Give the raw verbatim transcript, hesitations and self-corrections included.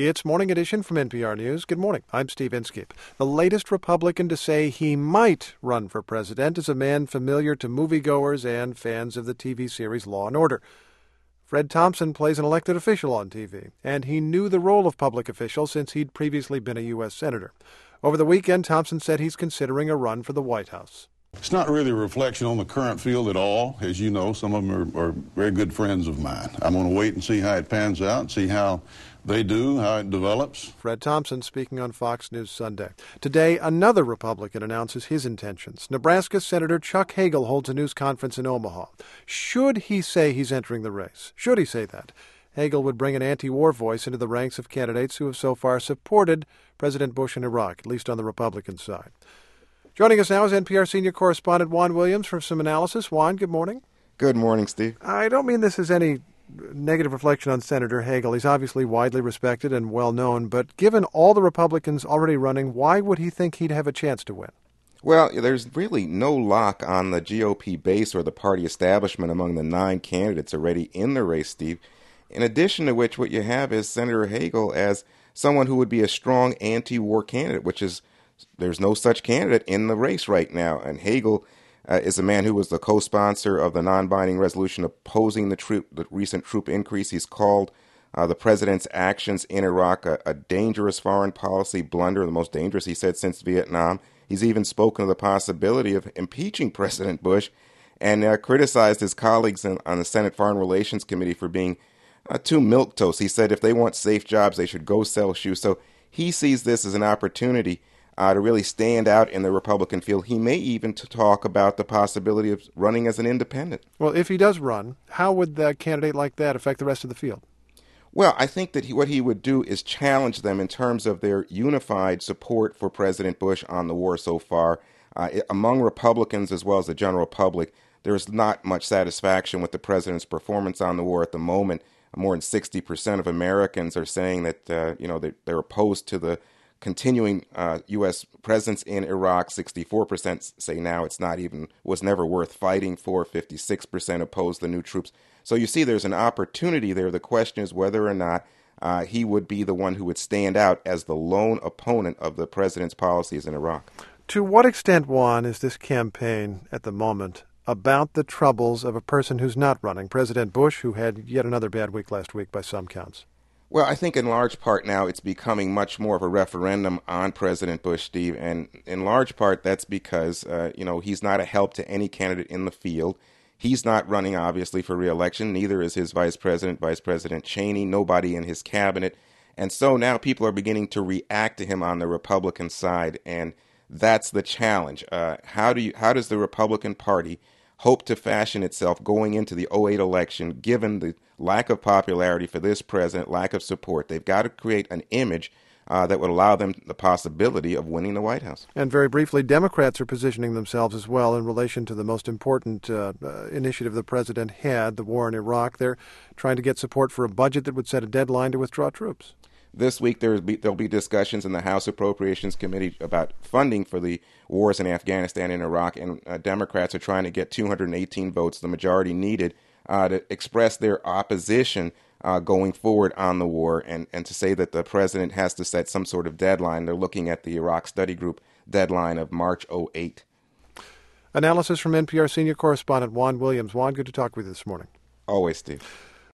It's Morning Edition from N P R News. Good morning. I'm Steve Inskeep. The latest Republican to say he might run for president is a man familiar to moviegoers and fans of the T V series Law and Order. Fred Thompson plays an elected official on T V, and he knew the role of public official since he'd previously been a U S senator. Over the weekend, Thompson said he's considering a run for the White House. It's not really a reflection on the current field at all. As you know, some of them are, are very good friends of mine. I'm going to wait and see how it pans out, see how they do, how it develops. Fred Thompson speaking on Fox News Sunday. Today, another Republican announces his intentions. Nebraska Senator Chuck Hagel holds a news conference in Omaha. Should he say he's entering the race? Should he say that? Hagel would bring an anti-war voice into the ranks of candidates who have so far supported President Bush in Iraq, at least on the Republican side. Joining us now is N P R senior correspondent Juan Williams for some analysis. Juan, good morning. Good morning, Steve. I don't mean this as any negative reflection on Senator Hagel. He's obviously widely respected and well known, but given all the Republicans already running, why would he think he'd have a chance to win? Well, there's really no lock on the G O P base or the party establishment among the nine candidates already in the race, Steve. In addition to which, what you have is Senator Hagel as someone who would be a strong anti-war candidate, which is there's no such candidate in the race right now. And Hagel uh, is a man who was the co-sponsor of the non-binding resolution opposing the, troop, the recent troop increase. He's called uh, the president's actions in Iraq a, a dangerous foreign policy blunder, the most dangerous, he said, since Vietnam. He's even spoken of the possibility of impeaching President Bush and uh, criticized his colleagues in, on the Senate Foreign Relations Committee for being uh, too milquetoast. He said if they want safe jobs, they should go sell shoes. So he sees this as an opportunity Uh, to really stand out in the Republican field. He may even to talk about the possibility of running as an independent. Well, if he does run, how would a candidate like that affect the rest of the field? Well, I think that he, what he would do is challenge them in terms of their unified support for President Bush on the war so far. Uh, it, among Republicans as well as the general public, there's not much satisfaction with the president's performance on the war at the moment. More than sixty percent of Americans are saying that uh, you know they, they're opposed to the continuing uh, U S presence in Iraq. Sixty-four percent say now it's not even, was never worth fighting for. fifty-six percent oppose the new troops. So you see there's an opportunity there. The question is whether or not uh, he would be the one who would stand out as the lone opponent of the president's policies in Iraq. To what extent, Juan, is this campaign at the moment about the troubles of a person who's not running, President Bush, who had yet another bad week last week by some counts? Well, I think in large part now it's becoming much more of a referendum on President Bush, Steve, and in large part that's because, uh, you know, he's not a help to any candidate in the field. He's not running, obviously, for re-election. Neither is his vice president, Vice President Cheney, nobody in his cabinet. And so now people are beginning to react to him on the Republican side, and that's the challenge. Uh, how do you, how does the Republican Party hope to fashion itself going into the oh eight election, given the lack of popularity for this president, lack of support? They've got to create an image uh, that would allow them the possibility of winning the White House. And very briefly, Democrats are positioning themselves as well in relation to the most important uh, uh, initiative the president had, the war in Iraq. They're trying to get support for a budget that would set a deadline to withdraw troops. This week there will be, there'll be discussions in the House Appropriations Committee about funding for the wars in Afghanistan and Iraq, and uh, Democrats are trying to get two hundred eighteen votes, the majority needed, uh, to express their opposition uh, going forward on the war, and, and to say that the president has to set some sort of deadline. They're looking at the Iraq Study Group deadline of March oh eight. Analysis from N P R senior correspondent Juan Williams. Juan, good to talk with you this morning. Always, Steve.